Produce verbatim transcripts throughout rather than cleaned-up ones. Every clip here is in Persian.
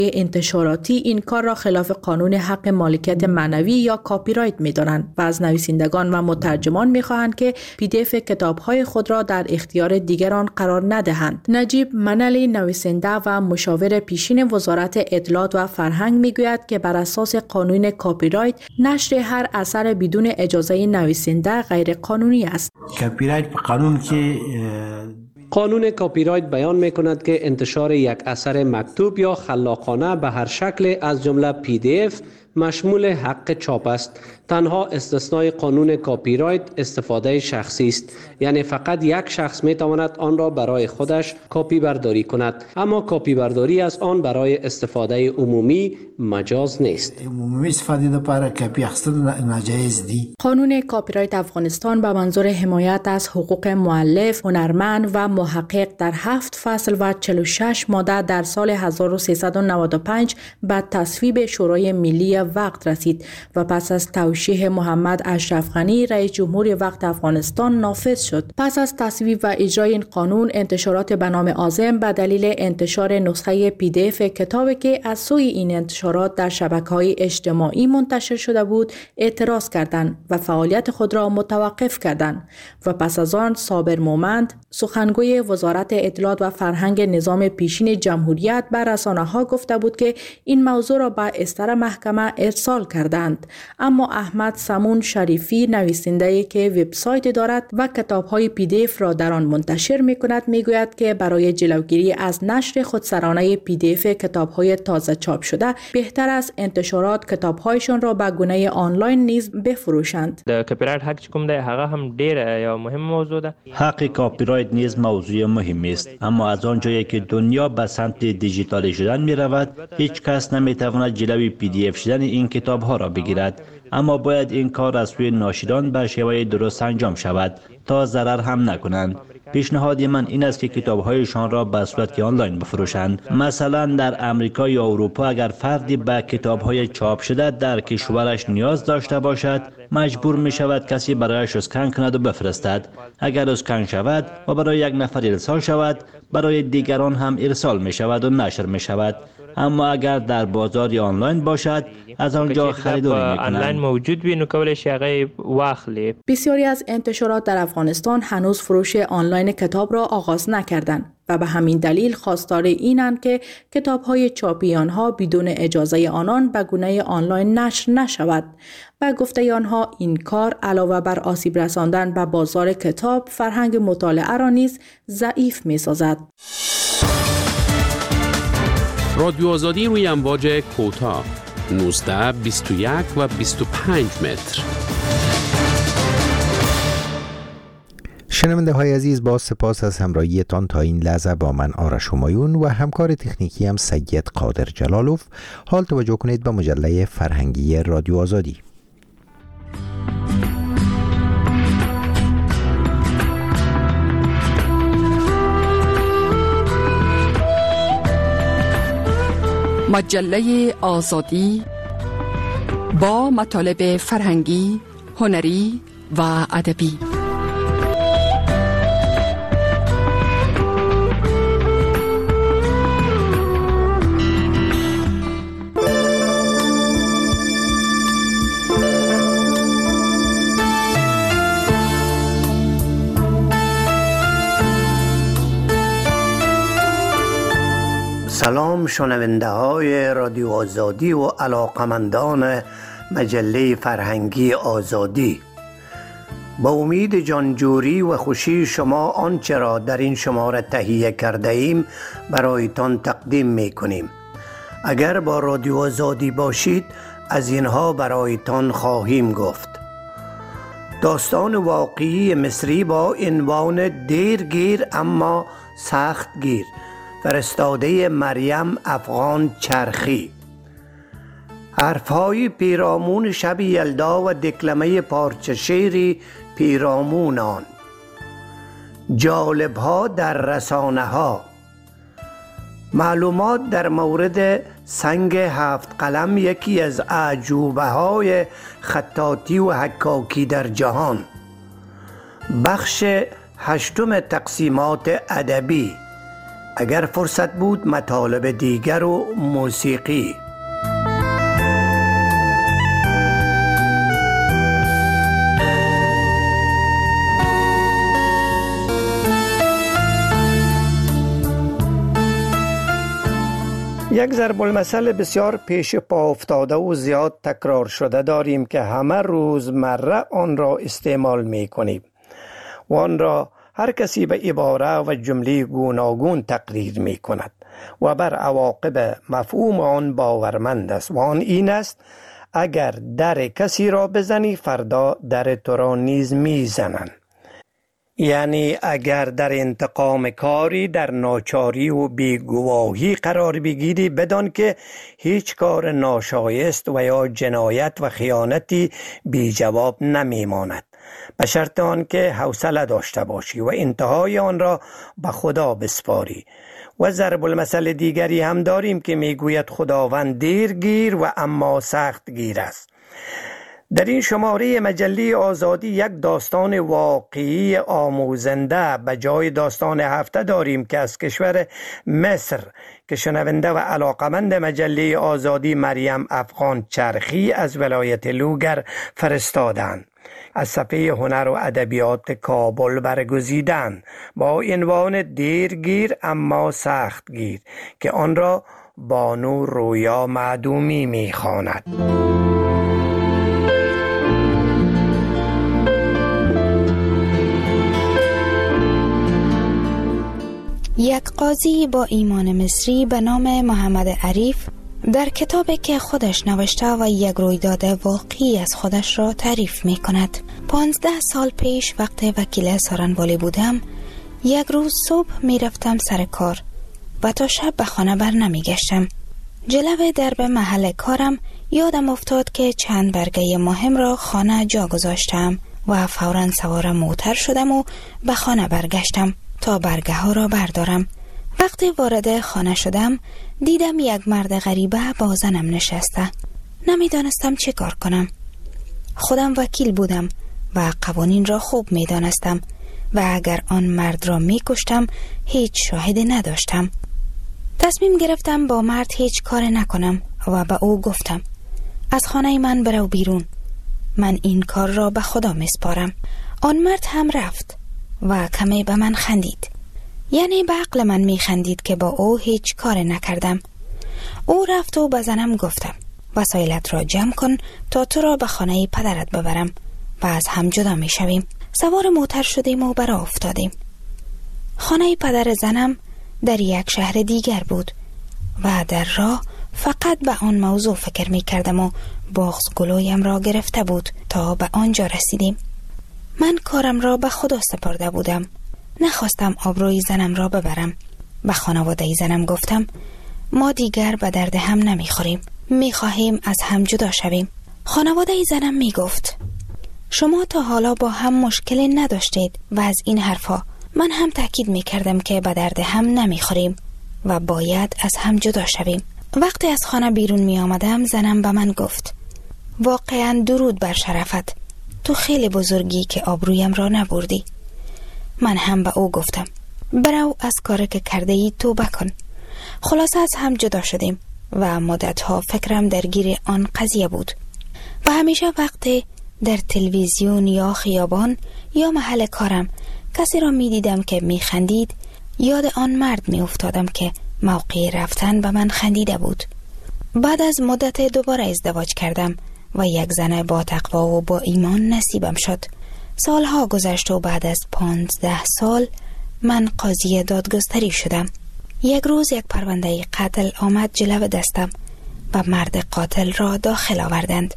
انتشاراتی این کار را خلاف قانون حق مالکیت معنوی یا کاپی رایت می‌دانند و از نویسندگان و مترجمان می‌خواهند که پی دی اف کتاب‌های خود را در اختیار دیگران قرار ندهند. نجیب منلی نویسنده و مشاور پیشین وزارت اطلاعات و فرهنگ می‌گوید که بر اساس قانون کاپی رایت نشر هر اثر بدون اجازه نویسنده غیر قانونی است. کاپی رایت به قانون که قانون کاپی رایت بیان می‌کند که انتشار یک اثر مکتوب یا خلاقانه به هر شکل از جمله پی دی اف مشمول حق چاپ است. تنها استثنای قانون کاپی رایت استفاده شخصی است، یعنی فقط یک شخص می تواند آن را برای خودش کاپی برداری کند، اما کاپی برداری از آن برای استفاده عمومی مجاز نیست. عمومی استفاده لپاره کاپی اخیستن ناجایز دی. قانون کاپی رایت افغانستان به منظور حمایت از حقوق مؤلف، هنرمند و محقق در هفت فصل و چهل و شش ماده در سال هزار و سیصد و نود و پنج به تصویب شورای ملی وقت رسید و پس از توشیح محمد اشرف غنی رئیس جمهور وقت افغانستان نافذ شد. پس از تصویب و اجرای این قانون، انتشارات به نام عازم به دلیل انتشار نسخه پی دی اف کتابی که از سوی این انتشارات در شبکه‌های اجتماعی منتشر شده بود اعتراض کردند و فعالیت خود را متوقف کردند و پس از آن صابر مومند، سخنگوی وزارت اطلاعات و فرهنگ نظام پیشین جمهوریت به رسانه‌ها گفته بود که این موضوع را به استر محکمه ارسال کردند. اما احمد سمون شریفی، نویسنده که وبسایت دارد و کتاب‌های پی دی اف را در آن منتشر می‌کند، می‌گوید که برای جلوگیری از نشر خودسرانه پی دی اف کتاب‌های تازه چاپ شده بهتر است انتشارات کتاب‌هایشان را به گونه آنلاین نیز بفروشند. د کاپی رایت حق کوم دی هغه هم ډیر یا مهم موضوع ده. حق کاپی رایت نیز موضوع مهمی است، اما از آنجایی که دنیا به سمت دیجیتال شدن می‌رود، هیچ کس نمی‌تواند جلوی پی دی اف شدن این کتاب‌ها را بگیرد، اما باید این کار از سوی ناشران به شیوه درست انجام شود تا ضرر هم نکنند. پیشنهاد من این است که کتاب‌هایشان را به صورت آنلاین بفروشند. مثلا در امریکا یا اروپا اگر فردی به کتاب‌های چاپ شده در کشورش نیاز داشته باشد، مجبور می شود کسی برایش اسکن کند و بفرستد. اگر اسکن شود و برای یک نفر ارسال شود، برای دیگران هم ارسال می شود و نشر می شود. اما اگر در بازار آنلاین باشد، از آنجا خریداری می‌کنند. آنلاین موجود وي نو کولای شي هغه واخلي. بسیاری از انتشارات در افغانستان هنوز فروش آنلاین کتاب را آغاز نکردند و به همین دلیل خواستار اینند که کتاب‌های چاپی آنها بدون اجازه آنان به گونه آنلاین نشر نشود. و گفته آنها این کار علاوه بر آسیب رساندن به بازار کتاب، فرهنگ مطالعه را نیز ضعیف می‌سازد. رادیو آزادی روی امواج کوتاه نوزده، بیست و یک و بیست و پنج متر. شنونده های عزیز، با سپاس از همراهیتان تا این لحظه با من آرش همایون و همکار تکنیکی هم سید قادر جلالوف. حال توجه کنید به مجله فرهنگی رادیو آزادی. مجله آزادی با مطالب فرهنگی، هنری و ادبی. سلام شنونده های رادیو آزادی و علاقمندان مجله فرهنگی آزادی. با امید جانجوری و خوشی شما آنچه را در این شماره تهیه کرده ایم برایتان تقدیم می کنیم. اگر با رادیو آزادی باشید از اینها برایتان خواهیم گفت. داستان واقعی مصری با عنوان دیرگیر اما سخت گیر، فرستاده مریم افغان چرخی. حرفهای پیرامون شب یلدا و دکلمه پارچه شعری پیرامون آن. جالبها در رسانه ها. معلومات در مورد سنگ هفت قلم، یکی از اعجوبه های خطاطی و حکاکی در جهان. بخش هشتم تقسیمات ادبی. اگر فرصت بود مطالب دیگر و موسیقی. یک ضرب المثل بسیار پیش پا افتاده و زیاد تکرار شده داریم که همه روزمره آن را استعمال می کنیم و آن را هر کسی به عباره و جمله گوناگون تقریر می کند و بر عواقب مفهوم آن باورمند است و آن این است: اگر در کسی را بزنی فردا در تو را نیز می زنند. یعنی اگر در انتقام کاری در ناچاری و بیگواهی قرار بگیری، بدان که هیچ کار ناشایست و یا جنایت و خیانتی بی جواب نمی ماند، به شرط آن که حوصله داشته باشی و انتهای آن را به خدا بسپاری. و ضرب المثل دیگری هم داریم که می گوید خداوند دیرگیر و اما سخت گیر است. در این شماره مجله آزادی یک داستان واقعی آموزنده به جای داستان هفته داریم که از کشور مصر که شنونده و علاقمند مجله آزادی مریم افغان چرخی از ولایت لوگر فرستادند. از صفحه هنر و ادبیات کابل برگزیدند با عنوان دیرگیر اما سختگیر که آن را بانو رویا معدومی می‌خواند. یک قاضی با ایمان مصری به نام محمد عریف در کتابی که خودش نوشته و یک رویداد واقعی از خودش را تعریف می کند. پانزده سال پیش وقتی وکیل سارنوالی بودم، یک روز صبح می رفتم سر کار و تا شب به خانه بر نمی گشتم. جلوی درب محل کارم یادم افتاد که چند برگه مهم را خانه جا گذاشتم و فوراً سوار موتر شدم و به خانه برگشتم تا برگه ها را بردارم. وقتی وارد خانه شدم دیدم یک مرد غریبه با زنم نشسته. نمیدانستم چه کار کنم. خودم وکیل بودم و قوانین را خوب میدانستم و اگر آن مرد را میکشتم هیچ شاهدی نداشتم. تصمیم گرفتم با مرد هیچ کار نکنم و به او گفتم: از خانه من برو بیرون، من این کار را به خدا میسپارم. آن مرد هم رفت و کمی به من خندید. یعنی به عقل من می خندید که با او هیچ کار نکردم. او رفت و به زنم گفتم: وسایلت را جمع کن تا تو را به خانه پدرت ببرم و از هم جدا می شویم. سوار موتر شدیم و برا افتادیم. خانه پدر زنم در یک شهر دیگر بود و در راه فقط به آن موضوع فکر می کردم و بغض گلویم را گرفته بود تا به آنجا رسیدیم. من کارم را به خدا سپرده بودم. نخواستم آبروی زنم را ببرم. به خانواده زنم گفتم: ما دیگر به درد هم نمیخوریم، میخواهیم از هم جدا شویم. خانواده زنم میگفت: شما تا حالا با هم مشکلی نداشتید و از این حرفا. من هم تاکید میکردم که به درد هم نمیخوریم و باید از هم جدا شویم. وقتی از خانه بیرون می آمدم زنم به من گفت: واقعا درود بر شرفت، تو خیلی بزرگی که آبرویم را نبردی. من هم به او گفتم: برو از کاری که کرده ای توبه کن. خلاصه از هم جدا شدیم و مدتها فکرم درگیر آن قضیه بود و همیشه وقتی در تلویزیون یا خیابان یا محل کارم کسی را می دیدم که می خندید، یاد آن مرد می افتادم که موقع رفتن به من خندیده بود. بعد از مدت دوباره ازدواج کردم و یک زن با تقوا و با ایمان نصیبم شد. سالها گذشت و بعد از پانزده سال من قاضی دادگستری شدم. یک روز یک پرونده قتل آمد جلو دستم و مرد قاتل را داخل آوردند.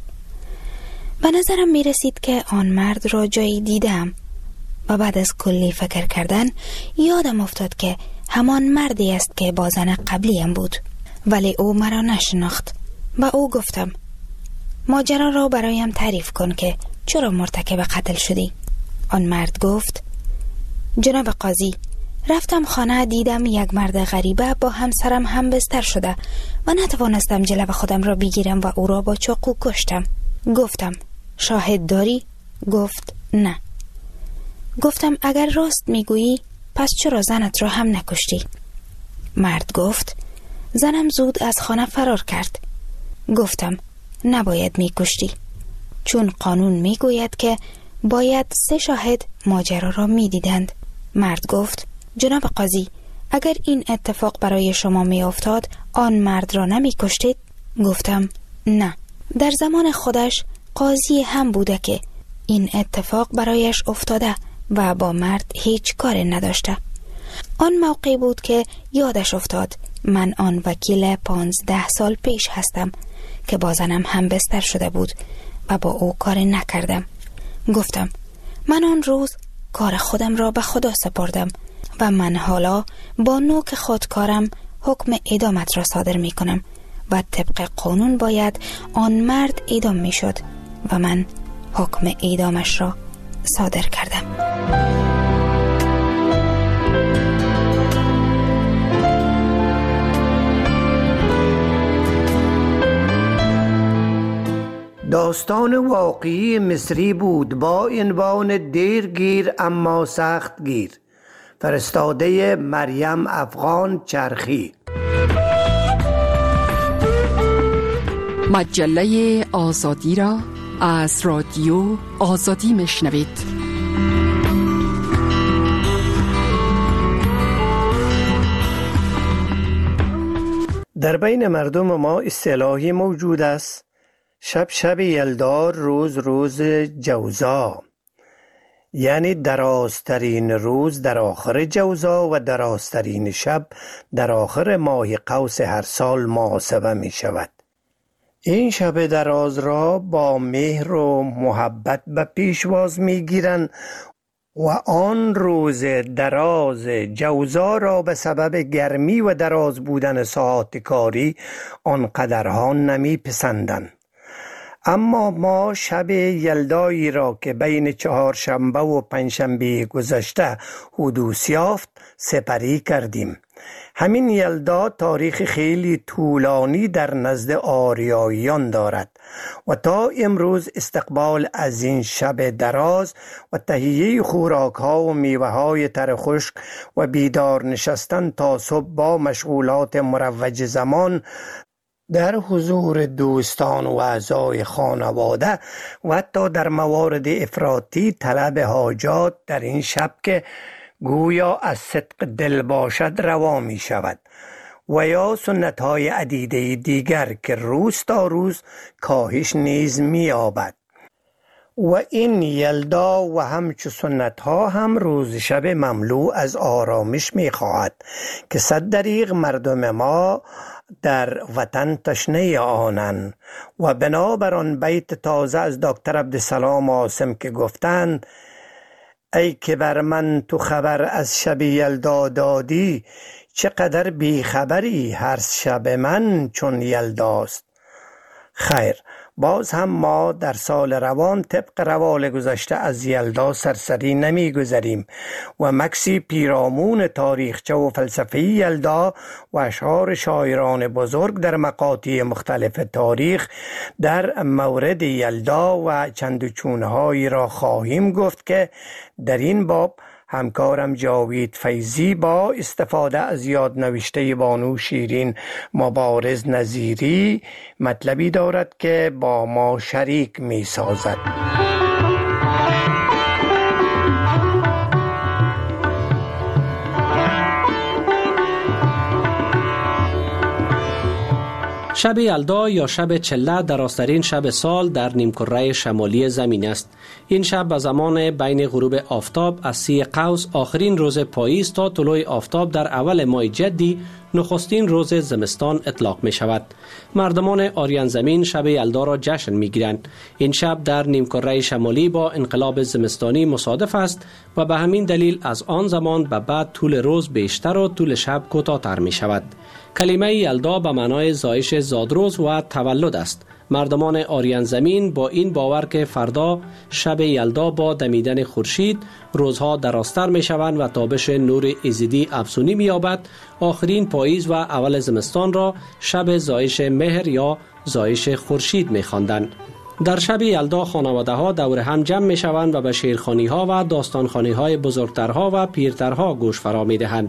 به نظرم می رسید که آن مرد را جایی دیدم و بعد از کلی فکر کردن یادم افتاد که همان مردی است که با زن قبلیم بود، ولی او مرا نشناخت. با او گفتم: ماجرا را برایم تعریف کن که چرا مرتکب قتل شدی؟ آن مرد گفت: جناب قاضی، رفتم خانه، دیدم یک مرد غریبه با همسرم هم بستر شده و نتوانستم جلو خودم را بگیرم و او را با چاقو کشتم. گفتم: شاهد داری؟ گفت: نه. گفتم: اگر راست میگویی پس چرا زنت را هم نکشتی؟ مرد گفت زنم زود از خانه فرار کرد. گفتم نباید می کشتی، چون قانون می گوید که باید سه شاهد ماجرا را می دیدند. مرد گفت جناب قاضی، اگر این اتفاق برای شما می افتاد آن مرد را نمی کشتید؟ گفتم نه، در زمان خودش قاضی هم بوده که این اتفاق برایش افتاده و با مرد هیچ کار نداشته. آن موقع بود که یادش افتاد من آن وکیل پانزده سال پیش هستم که با زنم هم بستر شده بود و با او کار نکردم. گفتم من آن روز کار خودم را به خدا سپردم و من حالا با نوک خودکارم حکم اعدامت را صادر می کنم و طبق قانون باید آن مرد اعدام می شد و من حکم اعدامش را صادر کردم. داستان واقعی مصری بود با عنوان دیرگیر اما سخت گیر، فرستاده مریم افغان چرخی. مجله آزادی را از رادیو آزادی میشنوید. در بین مردم ما اصطلاحی موجود است: شب شب یلدا، روز روز جوزا، یعنی درازترین روز در آخر جوزا و درازترین شب در آخر ماه قوس هر سال محاسبه می شود. این شب دراز را با مهر و محبت به پیشواز می گیرند و آن روز دراز جوزا را به سبب گرمی و دراز بودن ساعات کاری آنقدرها نمی پسندند. اما ما شب یلدایی را که بین چهارشنبه و پنجشنبه گذشته حدوث یافت سپری کردیم. همین یلدا تاریخ خیلی طولانی در نزد آریاییان دارد و تا امروز استقبال از این شب دراز و تهیه خوراک ها و میوه های تر خشک و بیدار نشستن تا صبح با مشغولات مروج زمان در حضور دوستان و اعضای خانواده و حتی در موارد افراطی طلب حاجات در این شب که گویا از صدق دل باشد روا می شود و یا سنت های عدیده دیگر که روز تا روز کاهش نیز می یابد. و این یلدا و همچو سنت ها هم روز شب مملو از آرامش می خواهد که صد دریغ مردم ما در وطن تشنه آنند و بنابر آن بیت تازه از دکتر عبدالسلام عاصم که گفتند: ای که بر من تو خبر از شب یلدا دادی، چقدر بی خبری هر شب من چون یلداست. خیر، باز هم ما در سال روان طبق روال گذشته از یلدا سرسری نمی گذریم و مکسی پیرامون تاریخچه و فلسفه یلدا و اشعار شاعران بزرگ در مقاطع مختلف تاریخ در مورد یلدا و چندوچونهایی را خواهیم گفت که در این باب همکارم جاوید فیضی با استفاده از یادنوشته بانو شیرین مبارز نظیری مطلبی دارد که با ما شریک می سازد. شب یلدا یا شب چله درازترین شب سال در نیمکره شمالی زمین است. این شب به زمان بین غروب آفتاب از سی قوس آخرین روز پاییز تا طلوع آفتاب در اول ماه جدی نخستین روز زمستان اطلاق می شود. مردمان آریان زمین شب یلدا را جشن می گیرند. این شب در نیمکره شمالی با انقلاب زمستانی مصادف است و به همین دلیل از آن زمان به بعد طول روز بیشتر و طول شب کوتاه‌تر می شود. کلمه یلدا به معنای زایش زادروز و تولد است. مردمان آریان زمین با این باور که فردا شب یلدا با دمیدن خورشید روزها درازتر می شوند و تابش نور ایزدی افزونی می یابد، آخرین پاییز و اول زمستان را شب زایش مهر یا زایش خورشید می خواندند. در شب یلدا خانواده ها دور هم جمع می شوند و به شعرخوانی ها و داستانخوانی های بزرگترها و پیرترها گوش فرا می دهند.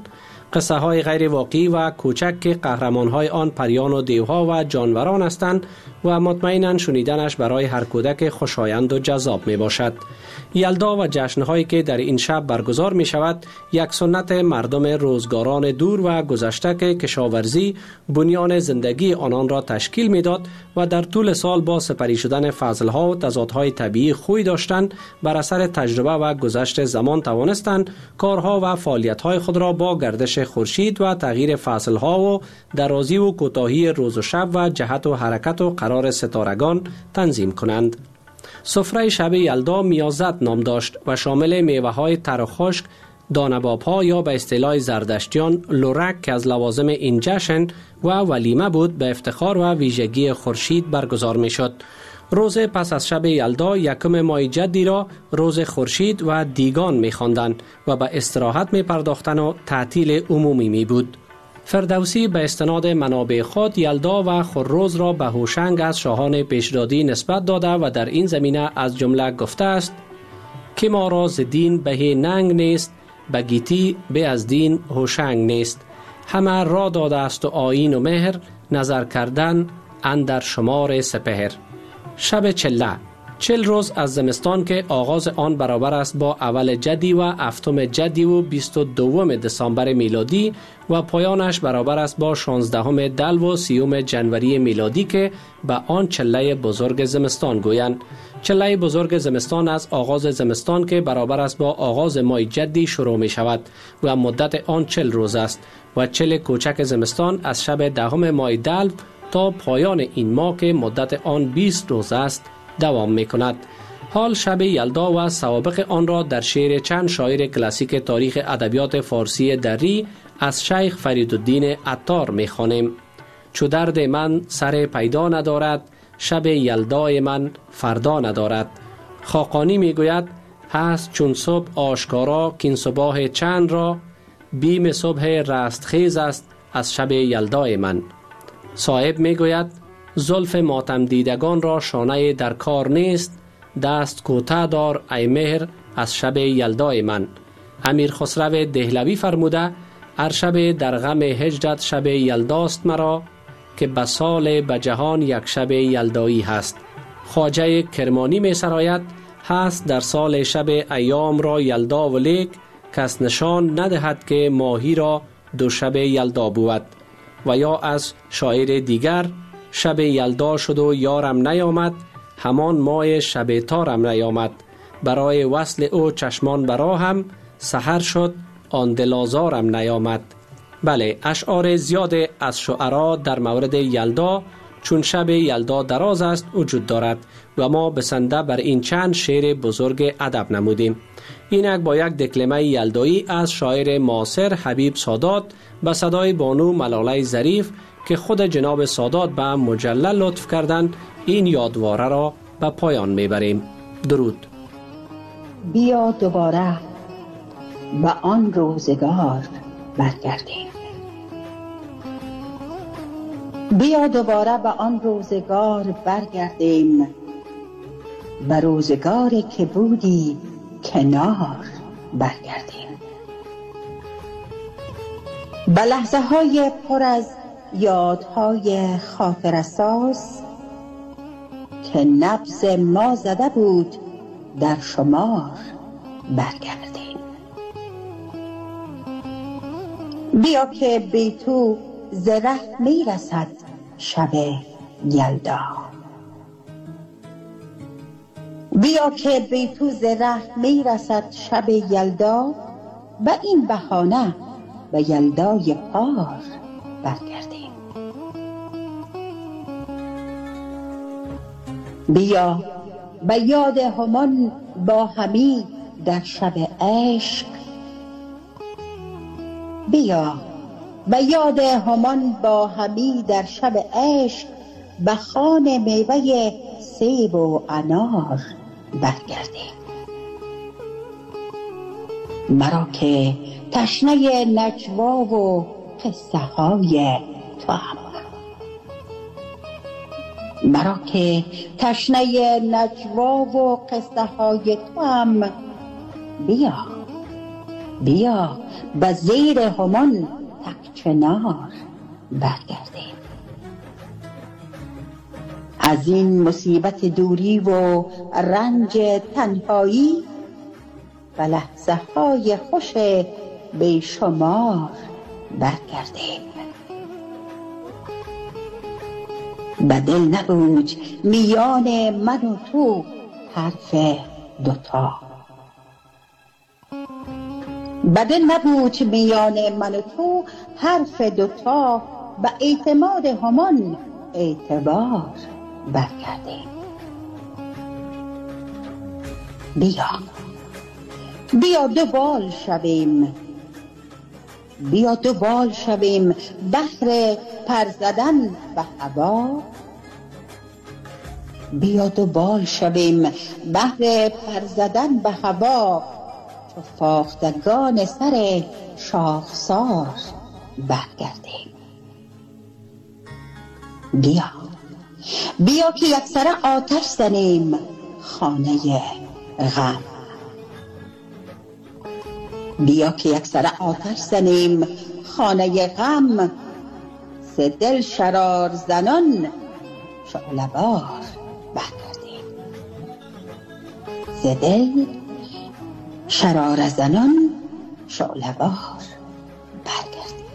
قصه های غیر واقعی و کوچک که قهرمان های آن پریان و دیوها و جانوران هستند و مطمئناً شنیدنش برای هر کودک خوشایند و جذاب می باشد. یلدا و جشنهایی که در این شب برگزار می شود یک سنت مردم روزگاران دور و گذشته که کشاورزی بنیان زندگی آنان را تشکیل می داد و در طول سال با سپری شدن فضلها و تضادهای طبیعی خوی داشتند بر اثر تجربه و گذشت زمان توانستند کارها و فعالیت‌های خود را با گردش خورشید و تغییر فصلها و درازی و کوتاهی روز و شب و جهت و حرکت و قرار ستارگان تنظیم کنند. سفره شب یلدا میازت نام داشت و شامل میوه‌های تر و خشک، دانه‌باب‌ها یا به اصطلاح زردشتیان لورک که از لوازم این جشن و ولیمه بود به افتخار و ویژگی خورشید برگزار می‌شد. روز پس از شب یلدا یکم ماه جدی را روز خورشید و دیگان می‌خواندند و به استراحت می‌پرداختند و تعطیل عمومی می بود. فردوسی به استناد منابع خود یلدا و خورروز را به هوشنگ از شاهان پیشدادی نسبت داده و در این زمینه از جمله گفته است که ما را ز دین بهی ننگ نیست، به گیتی به از دین هوشنگ نیست. همه را داده است و آیین و مهر، نظر کردن اندر شمار سپهر. شب چله چل روز از زمستان که آغاز آن برابر است با اول جدی و هفتم جدی و بیست و دوم دسامبر میلادی و پایانش برابر است با شانزدهم دلو و سیوم جنوری میلادی که به آن چله بزرگ زمستان گویند. چله بزرگ زمستان از آغاز زمستان که برابر است با آغاز ماه جدی شروع می شود و مدت آن چل روز است و چل کوچک زمستان از شب دهم ماه دلو تا پایان این ماه که مدت آن بیست روز است دوام می کند. حال شب یلدا و سوابق آن را در شعر چند شاعر کلاسیک تاریخ ادبیات فارسی دری از شیخ فریدالدین عطار می خوانیم. چو درد من سر پیدا ندارد، شب یلدای من فردا ندارد. خاقانی می گوید هست چون صبح آشکارا کین صباح چند را، بیم صبح رستخیز است از شب یلدای من. صاحب می گوید زلف ماتم دیدگان را شانه در کار نیست، دست کوته دار ای مهر از شب یلدای من. امیر خسرو دهلوی فرموده هر شب در غم هجرت شب یلداست مرا، که به سال به جهان یک شب یلدایی هست. خواجه کرمانی می سراید هست در سال شب ایام را یلدا و لیک، کس نشان ندهد که ماهی را دو شب یلدا بود. و یا از شاعر دیگر شب یلدا شد و یارم نیامد، همان ماه شب تارم نیامد. برای وصل او چشمان برا هم، سحر شد آن دلازارم نیامد. بله، اشعار زیاد از شعرا در مورد یلدا چون شب یلدا دراز است وجود دارد و ما بسنده بر این چند شعر بزرگ ادب نمودیم. اینک با یک دکلمه یلدایی از شاعر معاصر حبیب سادات به صدای بانو ملاله ظریف که خود جناب سادات به مجلل لطف کردند این یادواره را به پایان میبریم. درود. بیا دوباره به آن روزگار برگردیم. بیا دوباره به آن روزگار برگردیم، به روزگاری که بودی کنار برگردیم. به لحظه های پر از یادهای خاطر اساس که نبض ما زده بود در شمار برگردیم. بیا که بی تو زره می رسد شب یلدا، بیا که بی تو زره می رسد شب یلدا، به این بهانه به یلدای پار برگردیم. بیا به یاد همان با همی در شب عشق، بیا به یاد همان با همی در شب عشق، به خوان میوه سیب و انار برگردیم. مرا که تشنه نجوا و قصه های تو هم، مرا که تشنه نجوا و قصه های تو هم، بیا بیا به زیر همان تک چنار برگردیم. از این مصیبت دوری و رنج تنهایی و لحظه های خوش بیشمار برگردیم. به دل نبود میان من و تو حرف دوتا، به دل نبود میان من و تو حرف دوتا، به اعتماد همان اعتبار برگردیم. بیا بیا دو بال شویم، بیا دو بال شویم بهر پر زدن به هوا، بیا دو بال شویم بهر پر زدن به هوا، چو فاختگان سر شاخسار برگردیم. بیا بیا که یکسره آتش زنیم خانه غم، بیا که یکسره آتش زنیم خانه غم، ز دل شرار زنان شعله بار برگردیم. ز دل شرار زنان شعله بار برگردیم.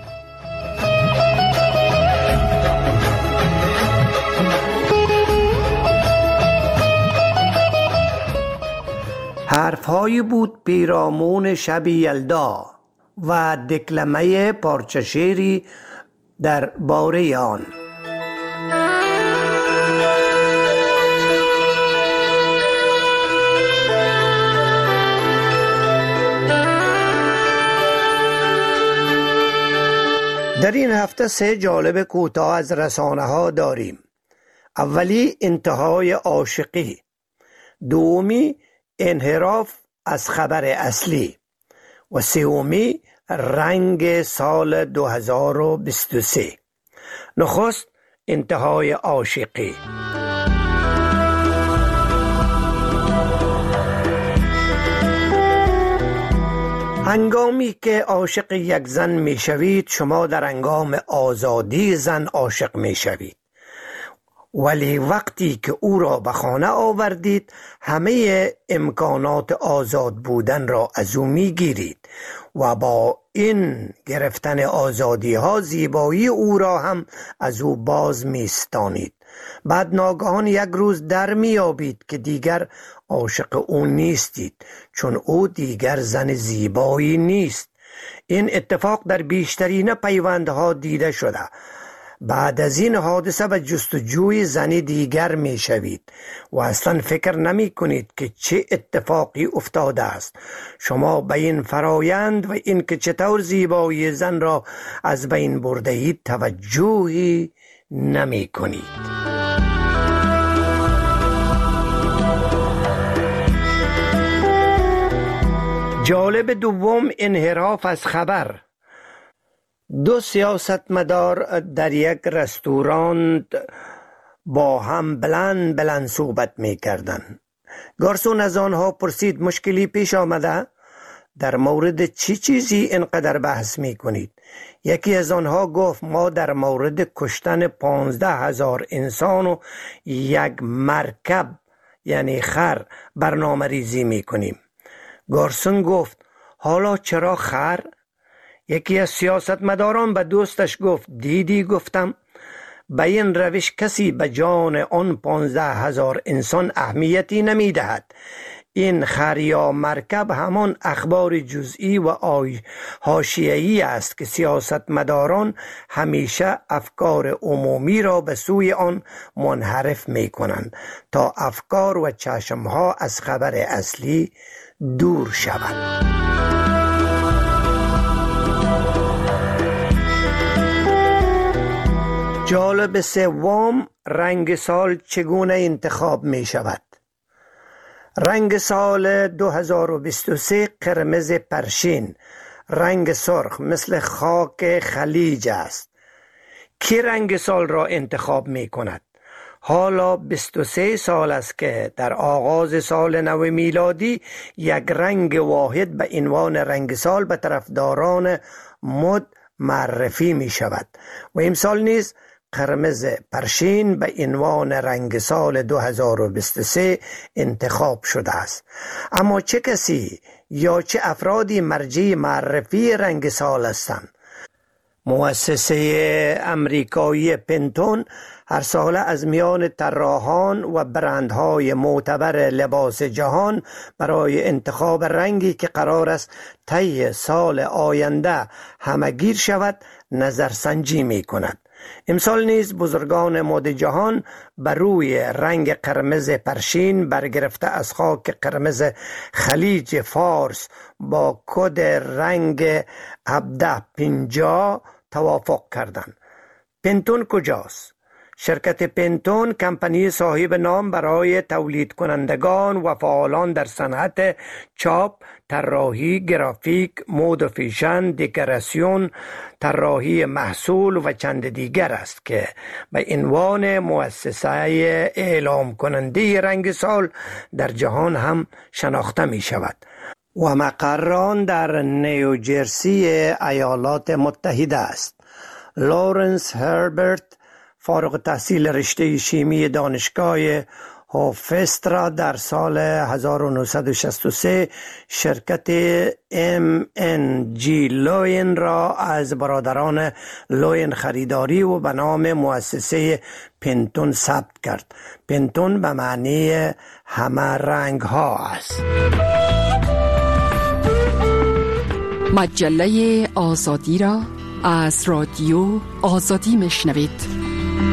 حرفهایی بود پیرامون شب یلدا و دکلمه پارچه شعری در باره آن. در این هفته سه جالب کوتاه از رسانه ها داریم. اولی انتهای عاشقی، دومی انحراف از خبر اصلی و سومی رنگ سال دو هزار و بیست و سه. نخست انتهای عاشقی. هنگامی که عاشق یک زن می شوید، شما در هنگام آزادی زن عاشق می شوید، ولی وقتی که او را به خانه آوردید همه امکانات آزاد بودن را از او می گیرید و با این گرفتن آزادی ها زیبایی او را هم از او باز می ستانید. بعد ناگهان یک روز در می یابید که دیگر عاشق او نیستید، چون او دیگر زن زیبایی نیست. این اتفاق در بیشترین پیوندها دیده شده. بعد از این حادثه به جستجوی زنی دیگر می شوید و اصلا فکر نمی کنید که چه اتفاقی افتاده است. شما به این فرایند و این که چطور زیبایی زن را از بین برده اید توجهی نمی کنید. جالب دوم انحراف از خبر. دو سیاستمدار در یک رستوران با هم بلند بلند صحبت می کردن. گارسون از آنها پرسید مشکلی پیش آمده؟ در مورد چی چیزی اینقدر بحث می کنید؟ یکی از آنها گفت ما در مورد کشتن پانزده هزار انسان و یک مرکب یعنی خر برنامه ریزی می کنیم. گارسون گفت حالا چرا خر؟ یکی از سیاستمداران به دوستش گفت دیدی گفتم به این روش کسی به جان آن پانزده هزار انسان اهمیتی نمی دهد. این خر یا مرکب همان اخبار جزئی و حاشیه‌ای است که سیاستمداران همیشه افکار عمومی را به سوی آن منحرف می کنند تا افکار و چشمها از خبر اصلی دور شوند. جالب سوم رنگ سال چگونه انتخاب می شود؟ رنگ سال دو هزار و بیست و سه قرمز پرشین، رنگ سرخ مثل خاک خلیج است. کی رنگ سال را انتخاب می کند؟ حالا بیست و سه سال است که در آغاز سال نو میلادی یک رنگ واحد به عنوان رنگ سال به طرفداران مد معرفی می شود و امسال نیز قرمز پرشین به عنوان رنگ سال دو هزار و بیست و سه انتخاب شده است. اما چه کسی یا چه افرادی مرجع معرفی رنگ سال هستند؟ مؤسسه امریکایی پنتون هر سال از میان طراحان و برندهای معتبر لباس جهان برای انتخاب رنگی که قرار است طی سال آینده همگیر شود نظرسنجی می کند. امسال نیز بزرگان مد جهان بر روی رنگ قرمز پرشین برگرفته از خاک قرمز خلیج فارس با کد رنگ هفده پنجاه توافق کردند. پنتون کجاست؟ شرکت پنتون کمپانی صاحب نام برای تولید کنندگان و فعالان در صنعت چاپ، طراحی، گرافیک، مد و فیشن، دکوراسیون، طراحی محصول و چند دیگر است که به عنوان مؤسسه اعلام کننده رنگ سال در جهان هم شناخته می شود و مقران در نیوجرسی ایالات متحده است. لورنس هربرت فارغ التحصیل رشته شیمی دانشگاه هوفسترا در سال هزار و نهصد و شصت و سه شرکت ام ان جی لوین را از برادران لوین خریداری و به نام مؤسسه پنتون ثبت کرد. پنتون به معنی همه رنگ ها است. مجله آزادی را از رادیو آزادی میشنوید.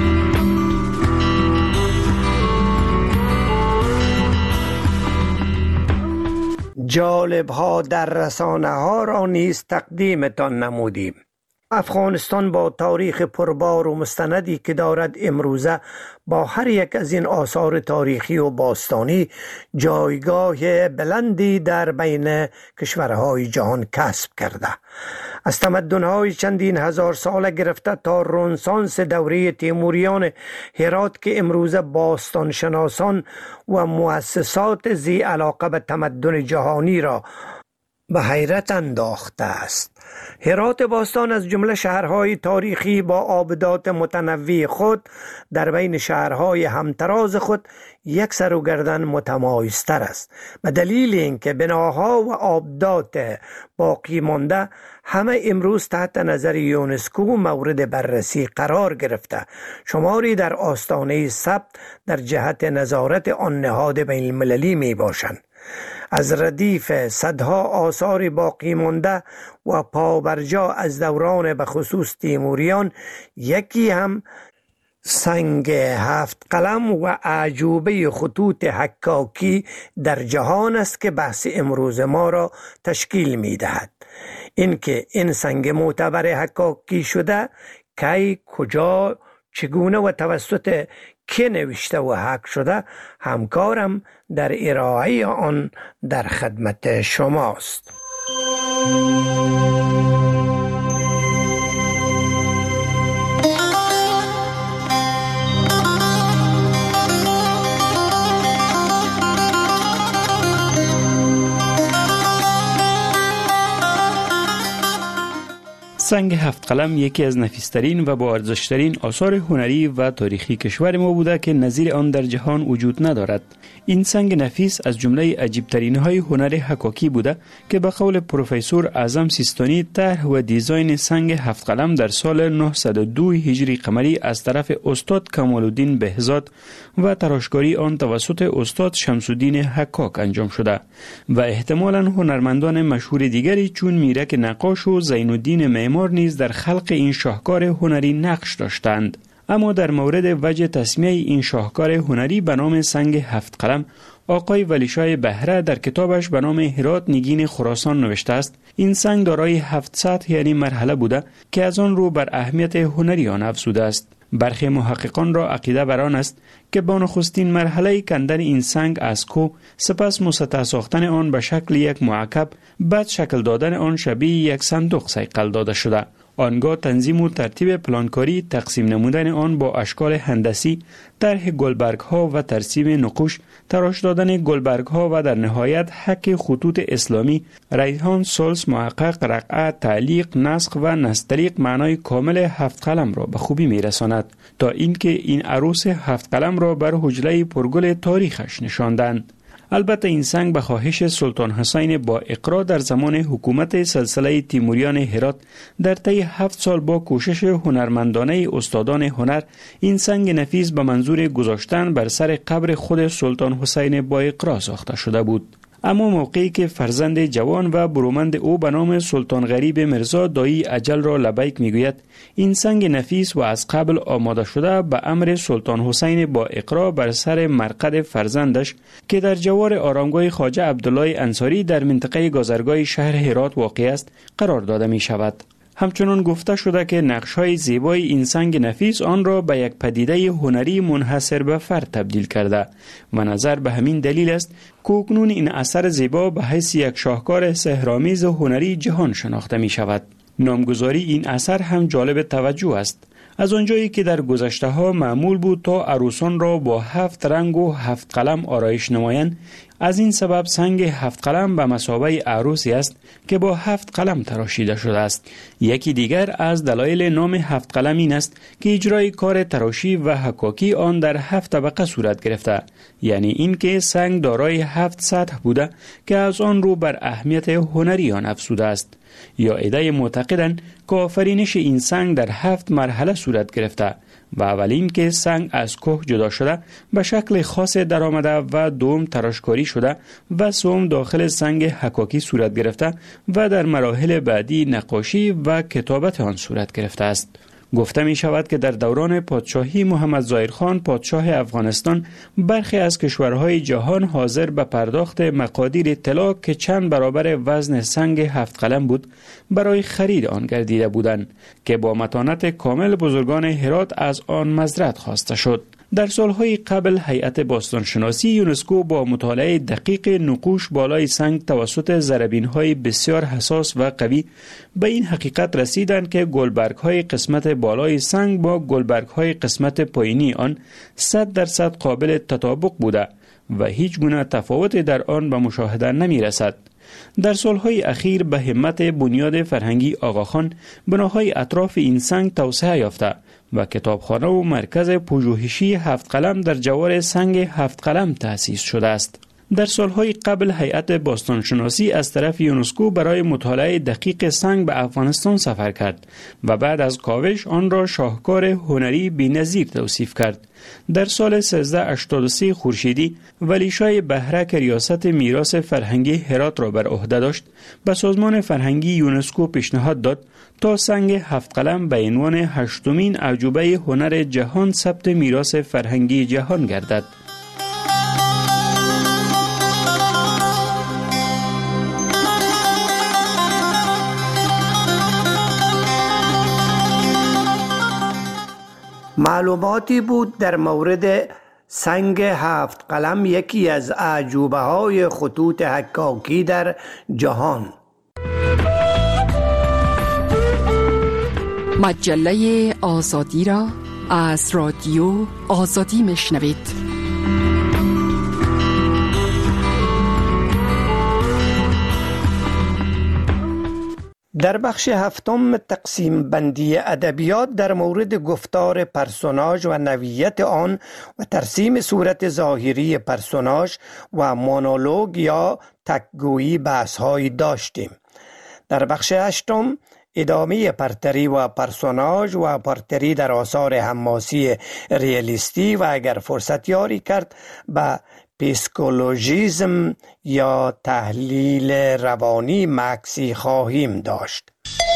جالب ها در رسانه ها را نیز تقدیمتان نمودیم. افغانستان با تاریخ پربار و مستندی که دارد امروزه با هر یک از این آثار تاریخی و باستانی جایگاه بلندی در بین کشورهای جهان کسب کرده. از تمدن‌های چندین هزار ساله گرفته تا رنسانس دوره تیموریان هرات که امروزه باستان شناسان و مؤسسات ذی علاقه به تمدن جهانی را به حیرت انداخته است. هرات باستان از جمله شهرهای تاریخی با آبدات متنوع خود در بین شهرهای همتراز خود یک سر و گردن متمایزتر است. به دلیل اینکه بناها و آبدات باقی مانده همه امروز تحت نظر یونسکو مورد بررسی قرار گرفته، شماری در آستانه ثبت در جهت نظارت آن نهاد بین المللی می باشند. از ردیف صدها آثار باقی مانده و پابرجا از دوران به خصوص تیموریان یکی هم سنگ هفت قلم و اعجوبه خطوط حکاکی در جهان است که بحث امروز ما را تشکیل می دهد. اینکه این سنگ معتبر حکاکی شده کی، کجا، چگونه و توسط که نوشته و حک شده، همکارم در ارائه آن در خدمت شماست. سنگ هفت قلم یکی از نفیسترین و با ارزشترین آثار هنری و تاریخی کشور ما بوده که نظیر آن در جهان وجود ندارد. این سنگ نفیس از جمله عجیبترین های هنر حکاکی بوده که به قول پروفسور اعظم سیستانی طرح و دیزاین سنگ هفت قلم در سال نهصد و دو هجری قمری از طرف استاد کمال الدین بهزاد و تراشکاری آن توسط استاد شمس الدین حکاک انجام شده و احتمالاً هنرمندان مشهور دیگری چون میرک نقاش و زین الدین معمار نیز در خلق این شاهکار هنری نقش داشتند. اما در مورد وجه تسمیه این شاهکار هنری به نام سنگ هفت قلم، آقای ولیشاه بهره در کتابش به نام هرات نگین خراسان نوشته است: این سنگ دارای هفت سطح یعنی مرحله بوده که از آن رو بر اهمیت هنری آن افزوده است. برخی محققان را عقیده بر آن است که با نخستین مرحله کندن این سنگ از کو، سپس مسطح ساختن آن به شکل یک معکب، بعد شکل دادن آن شبیه یک صندوق صیقل داده شده. آنگاه تنظیم و ترتیب پلانکاری، تقسیم نمودن آن با اشکال هندسی، طرح گلبرگ ها و ترسیم نقوش، تراش دادن گلبرگ ها و در نهایت حک خطوط اسلامی، ریحان، سلس، محقق، رقعه، تعلیق، نسخ و نستریق معنای کامل هفت قلم را به خوبی می رساند تا اینکه این عروس هفت قلم را بر حجله پرگل تاریخش نشاندند. البته این سنگ به خواهش سلطان حسین با اقرا در زمان حکومت سلسله تیموریان هرات در طی هفت سال با کوشش هنرمندانه استادان هنر این سنگ نفیس به منظور گذاشتن بر سر قبر خود سلطان حسین با اقرا ساخته شده بود. اما موقعی که فرزند جوان و برومند او به نام سلطان غریب مرزا دایی اجل را لبیک میگوید، این سنگ نفیس و از قبل آماده شده به امر سلطان حسین با اقرا بر سر مرقد فرزندش که در جوار آرامگاه خواجه عبدالله انصاری در منطقه گذرگاه شهر هرات واقع است قرار داده می شود. همچنان گفته شده که نقش‌های زیبای این سنگ نفیس آن را به یک پدیده هنری منحصر به فرد تبدیل کرده و نظر به همین دلیل است که اکنون این اثر زیبا به حیث یک شاهکار سحرآمیز هنری جهان شناخته می شود. نامگذاری این اثر هم جالب توجه است. از آنجایی که در گذشته ها معمول بود تا عروسان را با هفت رنگ و هفت قلم آرایش نمایند، از این سبب سنگ هفت قلم به مثابه عروسی است که با هفت قلم تراشیده شده است. یکی دیگر از دلایل نام هفت قلم این است که اجرای کار تراشی و حکاکی آن در هفت طبقه صورت گرفته، یعنی این که سنگ دارای هفت سطح بوده که از آن رو بر اهمیت هنری آن افزوده است. یا عده معتقدند که آفرینش این سنگ در هفت مرحله صورت گرفته و اولین که سنگ از کوه جدا شده به شکل خاص در آمده و دوم تراشکاری شده و سوم داخل سنگ حکاکی صورت گرفته و در مراحل بعدی نقاشی و کتابت آن صورت گرفته است. گفته می شود که در دوران پادشاهی محمد ظاهر خان پادشاه افغانستان برخی از کشورهای جهان حاضر به پرداخت مقادیر طلا که چند برابر وزن سنگ هفت قلم بود برای خرید آن گردیده بودند که با متانت کامل بزرگان هرات از آن مزرعت خواسته شد. در سالهای قبل هیئت باستانشناسی یونسکو با مطالعه دقیق نقوش بالای سنگ توسط ضربین‌های بسیار حساس و قوی به این حقیقت رسیدند که گلبرگ‌های قسمت بالای سنگ با گلبرگ‌های قسمت پایینی آن صد درصد قابل تطابق بوده و هیچ گونه تفاوت در آن به مشاهده نمی‌رسد. در سالهای اخیر به همت بنیاد فرهنگی آقاخان بناهای اطراف این سنگ توسعه یافته و کتابخانه و مرکز پژوهشی هفت قلم در جوار سنگ هفت قلم تأسیس شده است. در سالهای قبل هیئت باستانشناسی از طرف یونسکو برای مطالعه دقیق سنگ به افغانستان سفر کرد و بعد از کاوش آن را شاهکار هنری بی‌نظیر توصیف کرد. در سال سیزده هشتاد و سه خورشیدی ولی شاه بهرک ریاست میراث فرهنگی هرات را بر عهده داشت، به سازمان فرهنگی یونسکو پیشنهاد داد تا سنگ هفت قلم به عنوان هشتمین اعجوبه هنر جهان ثبت میراث فرهنگی جهان گردد. معلوماتی بود در مورد سنگ هفت قلم، یکی از اعجوبه های خطوط حکاکی در جهان. مجله آزادی را از رادیو آزادی میشنوید. در بخش هفتم تقسیم بندی ادبیات در مورد گفتار پرسوناژ و نوعیت آن و ترسیم صورت ظاهری پرسوناژ و مونولوگ یا تکگویی بحث‌هایی داشتیم. در بخش هشتم ادامه پرتری و پرسوناژ و پرتری در آثار حماسی ریالیستی و اگر فرصت یاری کرد به پیسکولوژیزم یا تحلیل روانی مکسی خواهیم داشت.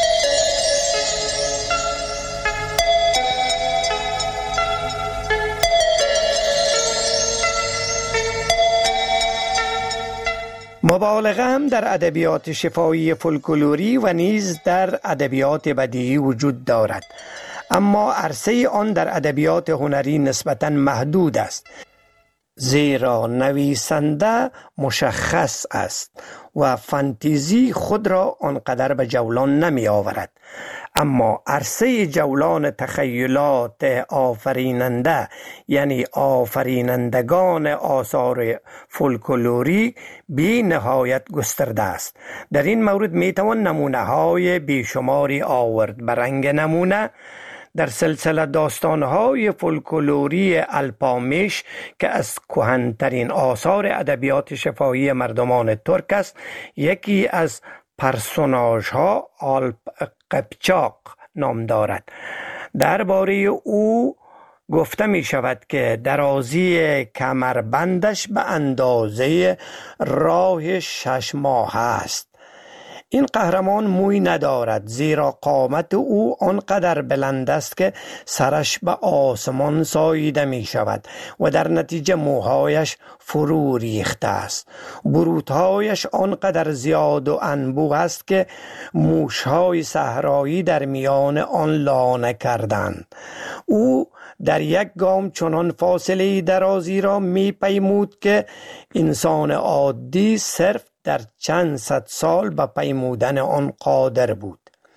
مبالغه هم در ادبیات شفاهی فولکلوری و نیز در ادبیات بدیهی وجود دارد، اما عرصه آن در ادبیات هنری نسبتاً محدود است. زیرا نویسنده مشخص است و فانتزی خود را آنقدر به جولان نمی آورد، اما عرصه جولان تخیلات آفریننده یعنی آفرینندگان آثار فولکلوری بی نهایت گسترده است. در این مورد می توان نمونه های بیشماری آورد. به رنگ نمونه در سلسله داستان‌های فولکلوری الپامیش که از کهن‌ترین آثار ادبیات شفاهی مردمان ترک است، یکی از پرسوناژها آلپ قپچاق نام دارد. درباره او گفته می شود که درازی کمربندش به اندازه راه شش ماه است. این قهرمان موی ندارد، زیرا قامت او آنقدر بلند است که سرش به آسمان ساییده می شود و در نتیجه موهایش فرو ریخته است. بروتهایش آنقدر زیاد و انبوه است که موشهای صحرایی در میان آن لانه کردند. او در یک گام چنان فاصله درازی را می پیمود که انسان عادی صرف در چند صد سال به پیمودن آن قادر بود.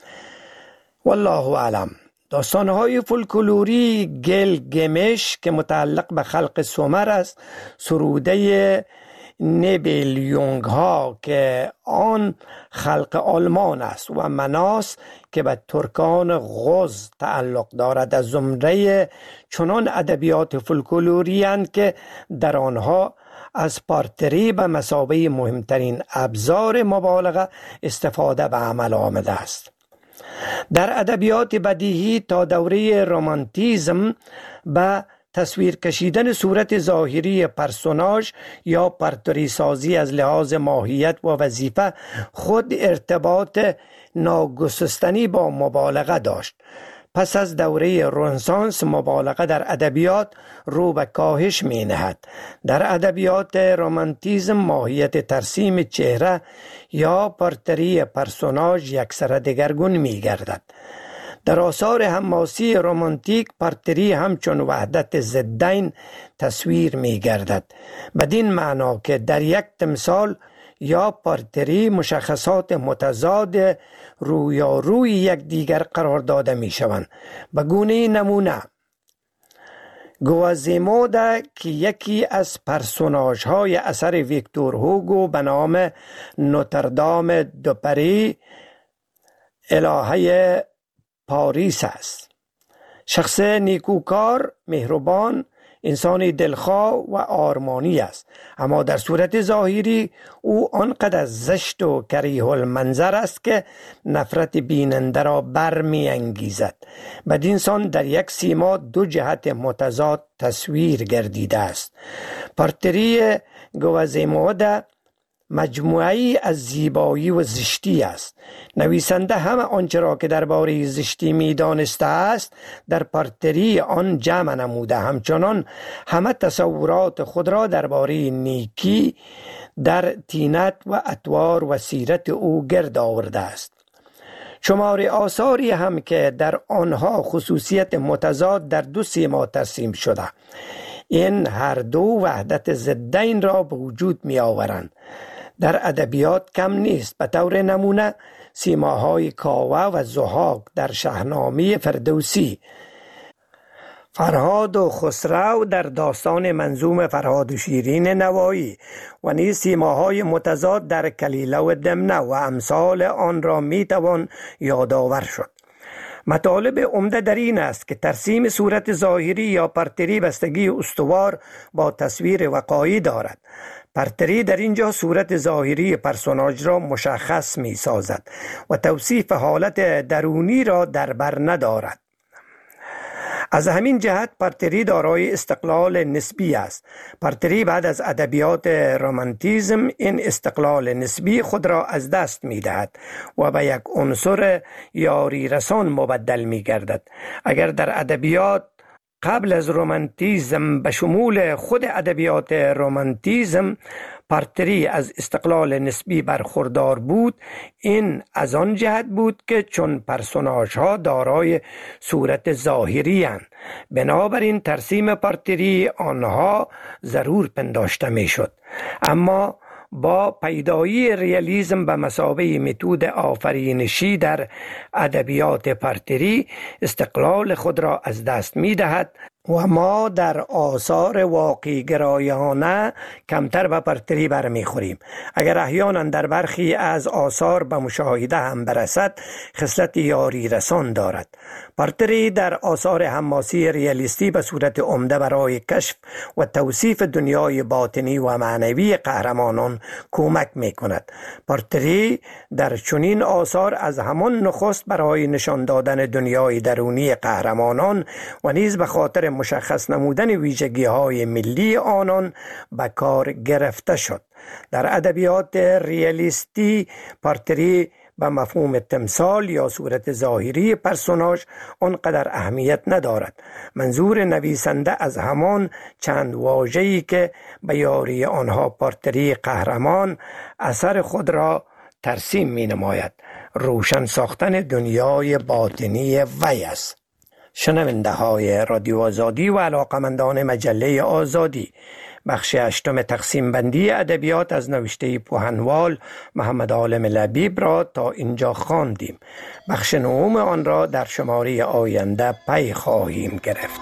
والله اعلم. داستانهای فولکلوری گیلگمش که متعلق به خلق سومر است، سروده نیبلیونگ ها که آن خلق آلمان است و مناس که به ترکان غز تعلق دارد، از زمره چنان ادبیات فولکلوری اند که در آنها از پارتری به مثابه مهمترین ابزار مبالغه استفاده به عمل آمده است. در ادبیات بدیهی تا دوره رمانتیزم به تصویر کشیدن صورت ظاهری پرسوناژ یا پارتری سازی از لحاظ ماهیت و وظیفه خود ارتباط ناگسستنی با مبالغه داشت. پس از دوره رنسانس مبالغه در ادبیات رو به کاهش می نهد. در ادبیات رمانتیزم ماهیت ترسیم چهره یا پارتری پرسوناژ یکسره دگرگون می گردد. در آثار حماسی رمانتیک پارتری همچون وحدت ضدین تصویر می گردد، بدین معنا که در یک تمثال یا پارتری مشخصات متضاد رویاروی یک دیگر قرار داده می شوند. به گونه نمونه گوازیمودا که یکی از پرسوناژ های اثر ویکتور هوگو به نام نوتردام دو پری الهه پاریس است. شخص نیکوکار، مهربان، انسان دلخواه و آرمانی است، اما در صورت ظاهری او آنقدر زشت و کریه المنظر است که نفرت بیننده را برمی انگیزد. بدین سان در یک سیما دو جهت متضاد تصویر گردیده است. پارتری گوازیمودا مجموعی از زیبایی و زشتی است. نویسنده همه آنچه را که درباره زشتی می دانسته است در پارتری آن جمع نموده، همچنان همه تصورات خود را درباره نیکی در طینت و اطوار و سیرت او گرد آورده است. شمار آثاری هم که در آنها خصوصیت متضاد در دو سیما ترسیم شده، این هر دو وحدت ضدین را به وجود می آورند. در ادبیات کم نیست. به طور نمونه سیماهای کاوه و ضحاک در شاهنامه فردوسی، فرهاد و خسرو در داستان منظوم فرهاد و شیرین نوایی و نیز سیماهای متضاد در کلیله و دمنه و امثال آن را می توان یادآور شد. مطالب عمده در این است که ترسیم صورت ظاهری یا پارتری بستگی استوار با تصویر وقایع دارد. پارتری در اینجا صورت ظاهری پرسوناژ را مشخص می سازد و توصیف حالت درونی را در بر ندارد. از همین جهت پارتری دارای استقلال نسبی است. پارتری بعد از ادبیات رمانتیزم این استقلال نسبی خود را از دست می دهد و به یک عنصر یاری رسان مبدل می گردد. اگر در ادبیات قبل از رمانتیزم به شمول خود ادبیات رمانتیزم پارتری از استقلال نسبی برخوردار بود. این از آن جهت بود که چون پرسوناژ ها دارای صورت ظاهری اند، بنابراین ترسیم پارتری آنها ضرور پنداشته می شد. اما با پیدایی ریالیسم به مثابه متد آفرینشی در ادبیات پارتری استقلال خود را از دست می دهد و ما در آثار واقعی گرایانه کمتر به پارتری برمیخوریم. اگر احیانا در برخی از آثار به مشاهده هم برسد، خصلت یاری رسان دارد. پارتری در آثار حماسی ریالیستی به صورت عمده برای کشف و توصیف دنیای باطنی و معنوی قهرمانان کمک می کند. پارتری در چنین آثار از همان نخست برای نشان دادن دنیای درونی قهرمانان و نیز به خاطر مشخص نمودن ویژگی های ملی آنان به کار گرفته شد. در ادبیات ریالیستی پارتری به مفهوم تمثال یا صورت ظاهری پرسوناژ آنقدر اهمیت ندارد. منظور نویسنده از همان چند واژه‌ای که به یاری آنها پارتری قهرمان اثر خود را ترسیم می نماید، روشن ساختن دنیای باطنی وی است. شنونده های رادیو آزادی و علاقمندان مجله آزادی، بخش هشتم تقسیم بندی ادبیات از نوشته پوهنوال محمد عالم لبیب را تا اینجا خواندیم. بخش نهم آن را در شماره آینده پی خواهیم گرفت.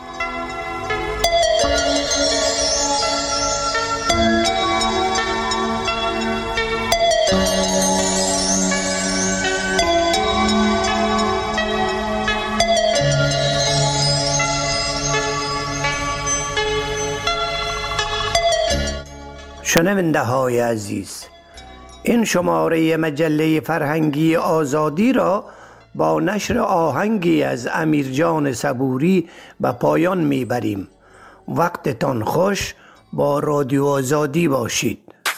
شنونده های عزیز، این شماره مجله فرهنگی آزادی را با نشر آهنگی از امیرجان صبوری به پایان میبریم. وقتتان خوش، با رادیو آزادی باشید.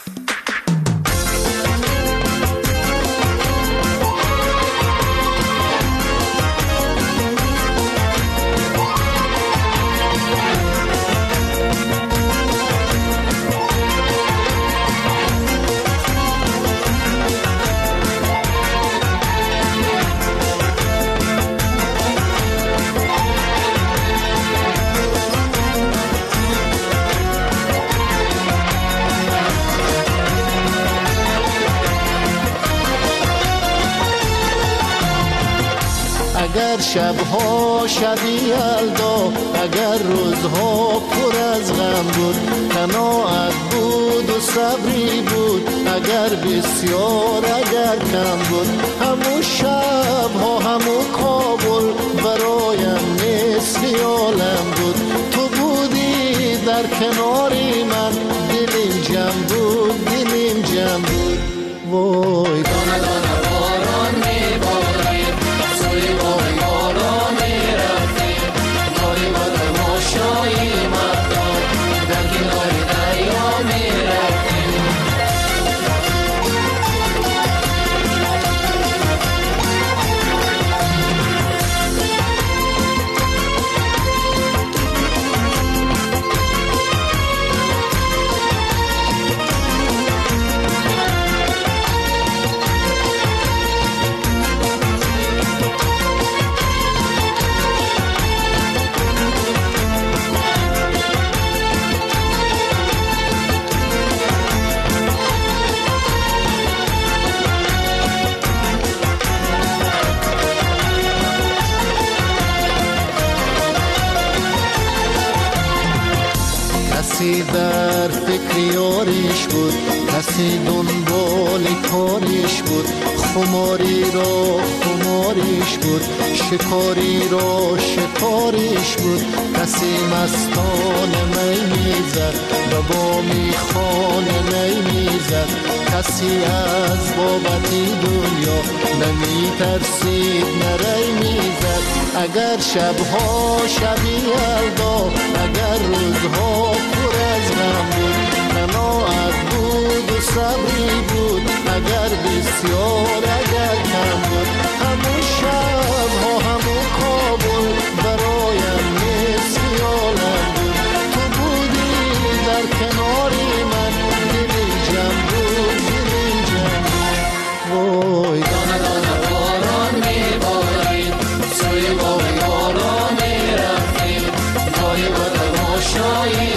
اگر شبها شبی یلدا، اگر روزها پر از غم بود، قناعت بود و صبری بود، اگر بسیار اگر کم بود، همون شبها همون کابل برایم مثل عالم بود. تو بودی در کناری من، دلیم جمع بود، دلیم جمع بود. وای دانه دانه باران میبارید، سوی بای مالا میرفتیم، ناری باد ماشایی مردان، در کنار دریا میرفتیم. کسی در فکر یاریش بود، کسی دنبال کاریش بود، خماری را خماریش بود، شکاری را شکاریش بود. کسی مستان می میزد، به بامی خانه می میزد، کسی از بابتی دنیا نمی ترسید نری میزد. اگر شبها شبی یلدا، اگر روزها پر از غم بود، قناعت بود و صبری بود، اگر بسیار اگر کم بود، همون شبها همون کابل برایم مثل های